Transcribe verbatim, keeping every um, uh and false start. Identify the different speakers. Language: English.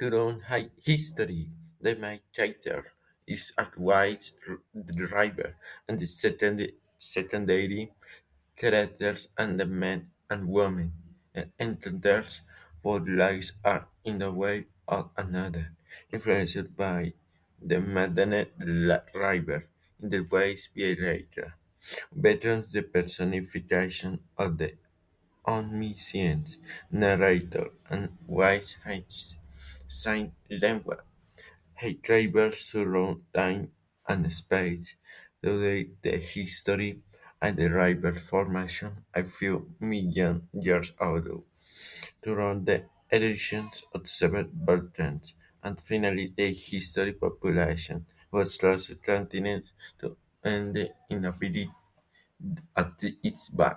Speaker 1: Turon High History, the main character is a wise driver, and the second- secondary characters and the men and women and enters both lives are in the way of another, influenced by the Madonna River in the ways later. Veterans the personification of the omniscient narrator and wise Saint Lambert. He travels through time and space, through the history and the river formation a few million years ago, through the erosions of several volcanoes, and finally the history population was lost continents to end the inability at its back.